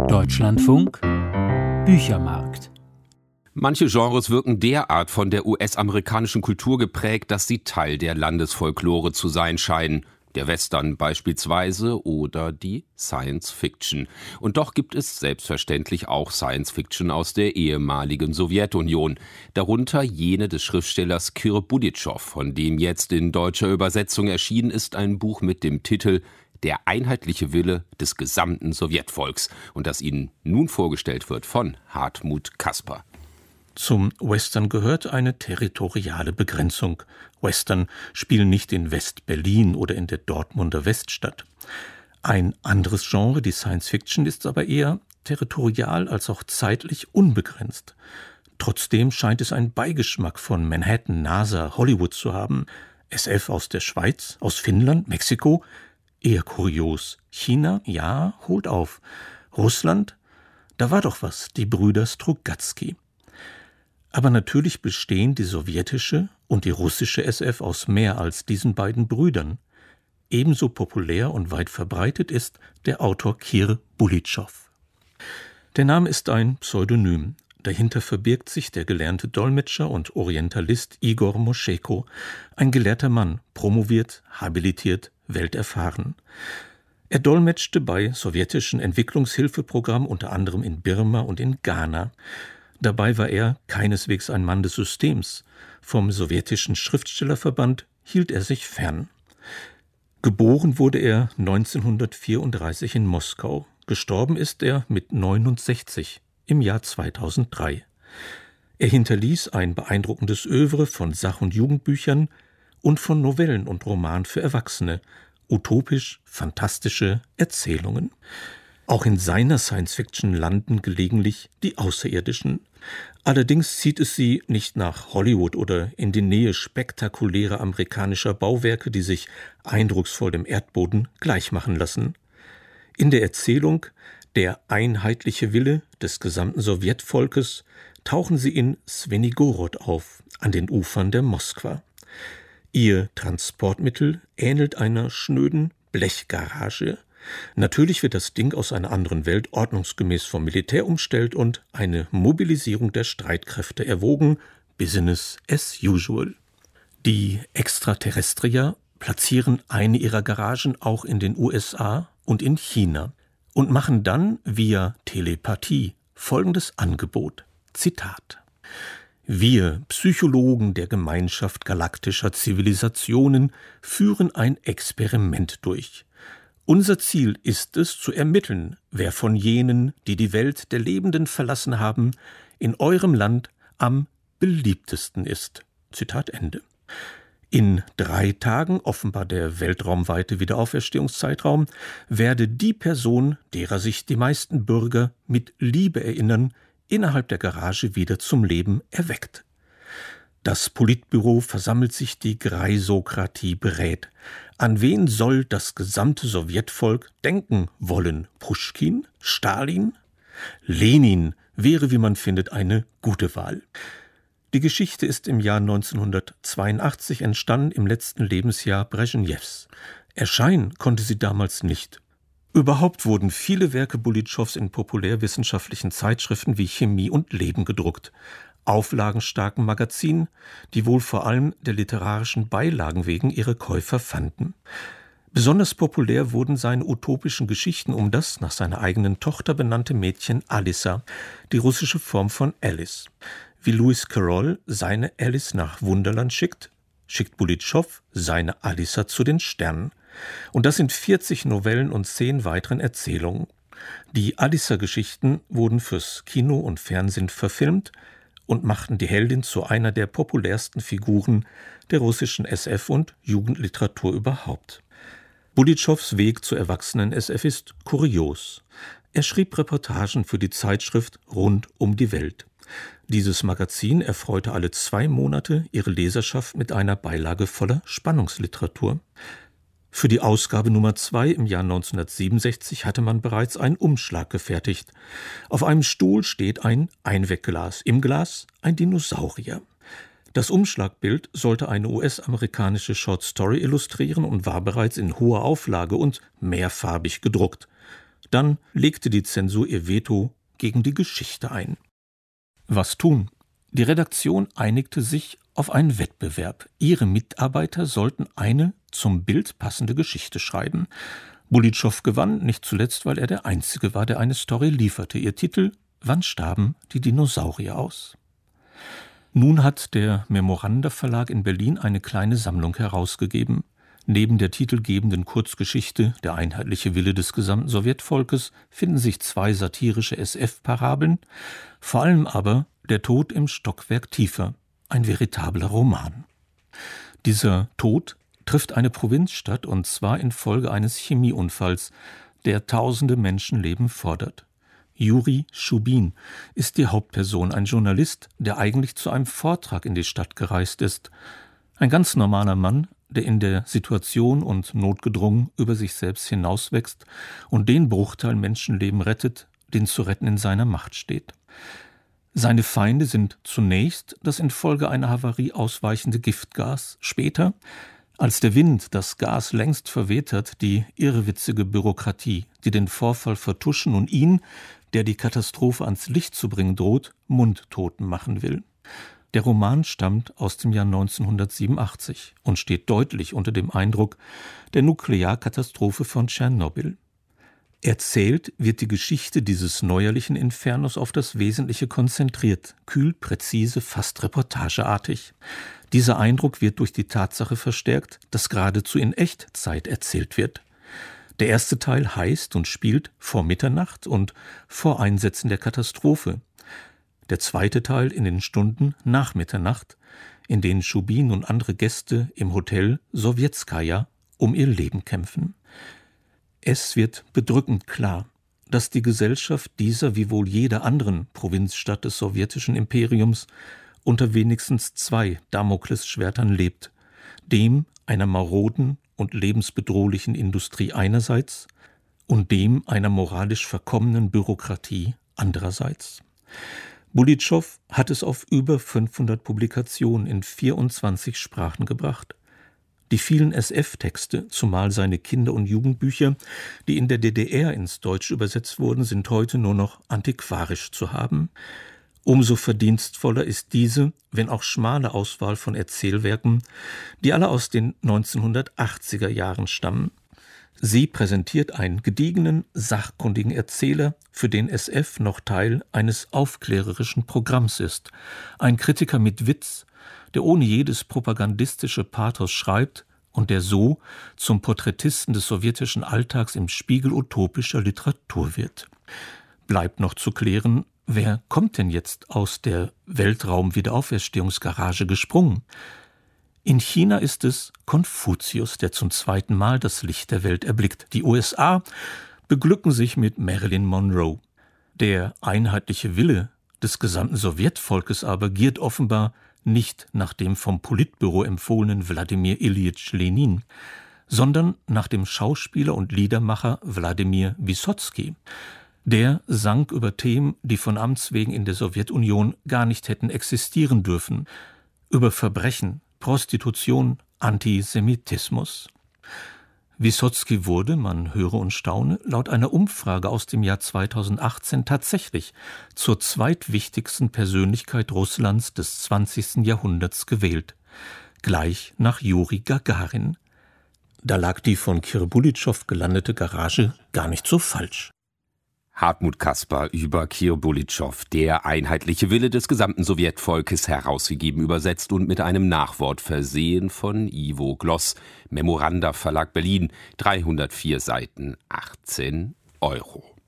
Deutschlandfunk Büchermarkt. Manche Genres wirken derart von der US-amerikanischen Kultur geprägt, dass sie Teil der Landesfolklore zu sein scheinen. Der Western beispielsweise oder die Science-Fiction. Und doch gibt es selbstverständlich auch Science-Fiction aus der ehemaligen Sowjetunion. Darunter jene des Schriftstellers Kir Bulitschow, von dem jetzt in deutscher Übersetzung erschienen ist ein Buch mit dem Titel Der einheitliche Wille des gesamten Sowjetvolks. Und das Ihnen nun vorgestellt wird von Hartmut Kasper. Zum Western gehört eine territoriale Begrenzung. Western spielen nicht in West-Berlin oder in der Dortmunder Weststadt. Ein anderes Genre, die Science-Fiction, ist aber eher territorial als auch zeitlich unbegrenzt. Trotzdem scheint es einen Beigeschmack von Manhattan, NASA, Hollywood zu haben. SF aus der Schweiz, aus Finnland, Mexiko? Eher kurios. China? Ja, holt auf. Russland? Da war doch was, die Brüder Strugatsky. Aber natürlich bestehen die sowjetische und die russische SF aus mehr als diesen beiden Brüdern. Ebenso populär und weit verbreitet ist der Autor Kir Bulitschow. Der Name ist ein Pseudonym. Dahinter verbirgt sich der gelernte Dolmetscher und Orientalist Igor Moscheko, ein gelehrter Mann, promoviert, habilitiert, welterfahren. Er dolmetschte bei sowjetischen Entwicklungshilfeprogrammen unter anderem in Birma und in Ghana. Dabei war er keineswegs ein Mann des Systems. Vom sowjetischen Schriftstellerverband hielt er sich fern. Geboren wurde er 1934 in Moskau. Gestorben ist er mit 69 im Jahr 2003. Er hinterließ ein beeindruckendes Œuvre von Sach- und Jugendbüchern und von Novellen und Romanen für Erwachsene, utopisch-fantastische Erzählungen. Auch in seiner Science-Fiction landen gelegentlich die Außerirdischen. Allerdings zieht es sie nicht nach Hollywood oder in die Nähe spektakulärer amerikanischer Bauwerke, die sich eindrucksvoll dem Erdboden gleichmachen lassen. In der Erzählung Der einheitliche Wille des gesamten Sowjetvolkes tauchen sie in Swenigorod auf, an den Ufern der Moskwa. Ihr Transportmittel ähnelt einer schnöden Blechgarage. Natürlich wird das Ding aus einer anderen Welt ordnungsgemäß vom Militär umstellt und eine Mobilisierung der Streitkräfte erwogen. Business as usual. Die Extraterrestrier platzieren eine ihrer Garagen auch in den USA und in China und machen dann via Telepathie folgendes Angebot. Zitat: Wir, Psychologen der Gemeinschaft galaktischer Zivilisationen, führen ein Experiment durch. Unser Ziel ist es, zu ermitteln, wer von jenen, die die Welt der Lebenden verlassen haben, in eurem Land am beliebtesten ist. Zitat Ende. In 3 Tagen, offenbar der weltraumweite Wiederauferstehungszeitraum, werde die Person, derer sich die meisten Bürger mit Liebe erinnern, innerhalb der Garage wieder zum Leben erweckt. Das Politbüro versammelt sich, die Greisokratie berät. An wen soll das gesamte Sowjetvolk denken wollen? Puschkin? Stalin? Lenin wäre, wie man findet, eine gute Wahl. Die Geschichte ist im Jahr 1982 entstanden, im letzten Lebensjahr Breschnews. Erscheinen konnte sie damals nicht. Überhaupt wurden viele Werke Bulitschows in populärwissenschaftlichen Zeitschriften wie Chemie und Leben gedruckt. Auflagenstarken Magazinen, die wohl vor allem der literarischen Beilagen wegen ihre Käufer fanden. Besonders populär wurden seine utopischen Geschichten um das nach seiner eigenen Tochter benannte Mädchen Alissa, die russische Form von Alice. Wie Lewis Carroll seine Alice nach Wunderland schickt Bulitschow seine Alissa zu den Sternen. Und das sind 40 Novellen und 10 weiteren Erzählungen. Die Alissa-Geschichten wurden fürs Kino und Fernsehen verfilmt und machten die Heldin zu einer der populärsten Figuren der russischen SF- und Jugendliteratur überhaupt. Bulitschows Weg zur erwachsenen SF ist kurios. Er schrieb Reportagen für die Zeitschrift Rund um die Welt. Dieses Magazin erfreute alle 2 Monate ihre Leserschaft mit einer Beilage voller Spannungsliteratur. Für die Ausgabe Nummer 2 im Jahr 1967 hatte man bereits einen Umschlag gefertigt. Auf einem Stuhl steht ein Einwegglas, im Glas ein Dinosaurier. Das Umschlagbild sollte eine US-amerikanische Short Story illustrieren und war bereits in hoher Auflage und mehrfarbig gedruckt. Dann legte die Zensur ihr Veto gegen die Geschichte ein. Was tun? Die Redaktion einigte sich auf einen Wettbewerb. Ihre Mitarbeiter sollten eine zum Bild passende Geschichte schreiben. Bulitschow gewann, nicht zuletzt, weil er der Einzige war, der eine Story lieferte. Ihr Titel: Wann starben die Dinosaurier aus? Nun hat der Memoranda Verlag in Berlin eine kleine Sammlung herausgegeben. Neben der titelgebenden Kurzgeschichte »Der einheitliche Wille des gesamten Sowjetvolkes« finden sich 2 satirische SF-Parabeln, vor allem aber »Der Tod im Stockwerk tiefer«, ein veritabler Roman. Dieser Tod trifft eine Provinzstadt, und zwar infolge eines Chemieunfalls, der tausende Menschenleben fordert. Juri Schubin ist die Hauptperson, ein Journalist, der eigentlich zu einem Vortrag in die Stadt gereist ist. Ein ganz normaler Mann, der in der Situation und notgedrungen über sich selbst hinauswächst und den Bruchteil Menschenleben rettet, den zu retten in seiner Macht steht. Seine Feinde sind zunächst das infolge einer Havarie ausweichende Giftgas, später, als der Wind das Gas längst verweht hat, die irrwitzige Bürokratie, die den Vorfall vertuschen und ihn, der die Katastrophe ans Licht zu bringen droht, mundtot machen will. Der Roman stammt aus dem Jahr 1987 und steht deutlich unter dem Eindruck der Nuklearkatastrophe von Tschernobyl. Erzählt wird die Geschichte dieses neuerlichen Infernos auf das Wesentliche konzentriert, kühl, präzise, fast reportageartig. Dieser Eindruck wird durch die Tatsache verstärkt, dass geradezu in Echtzeit erzählt wird. Der erste Teil heißt und spielt vor Mitternacht und vor Einsetzen der Katastrophe. Der zweite Teil in den Stunden nach Mitternacht, in denen Schubin und andere Gäste im Hotel Sowjetskaja um ihr Leben kämpfen. Es wird bedrückend klar, dass die Gesellschaft dieser wie wohl jeder anderen Provinzstadt des sowjetischen Imperiums unter wenigstens 2 Damoklesschwertern lebt, dem einer maroden und lebensbedrohlichen Industrie einerseits und dem einer moralisch verkommenen Bürokratie andererseits. Bulitschow hat es auf über 500 Publikationen in 24 Sprachen gebracht. Die vielen SF-Texte, zumal seine Kinder- und Jugendbücher, die in der DDR ins Deutsche übersetzt wurden, sind heute nur noch antiquarisch zu haben. Umso verdienstvoller ist diese, wenn auch schmale Auswahl von Erzählwerken, die alle aus den 1980er Jahren stammen. Sie präsentiert einen gediegenen, sachkundigen Erzähler, für den SF noch Teil eines aufklärerischen Programms ist. Ein Kritiker mit Witz, der ohne jedes propagandistische Pathos schreibt und der so zum Porträtisten des sowjetischen Alltags im Spiegel utopischer Literatur wird. Bleibt noch zu klären, wer kommt denn jetzt aus der Weltraum-Wiederauferstehungsgarage gesprungen? In China ist es Konfuzius, der zum 2. Mal das Licht der Welt erblickt. Die USA beglücken sich mit Marilyn Monroe. Der einheitliche Wille des gesamten Sowjetvolkes aber giert offenbar nicht nach dem vom Politbüro empfohlenen Wladimir Iljitsch Lenin, sondern nach dem Schauspieler und Liedermacher Wladimir Wyssotsky. Der sang über Themen, die von Amts wegen in der Sowjetunion gar nicht hätten existieren dürfen, über Verbrechen, Prostitution, Antisemitismus. Wyssotsky wurde, man höre und staune, laut einer Umfrage aus dem Jahr 2018 tatsächlich zur zweitwichtigsten Persönlichkeit Russlands des 20. Jahrhunderts gewählt, gleich nach Juri Gagarin. Da lag die von Kirill Bulitschow gelandete Garage gar nicht so falsch. Hartmut Kasper über Kirill Bulitschow, der einheitliche Wille des gesamten Sowjetvolkes, herausgegeben, übersetzt und mit einem Nachwort versehen von Ivo Gloss, Memoranda Verlag Berlin, 304 Seiten, 18 €.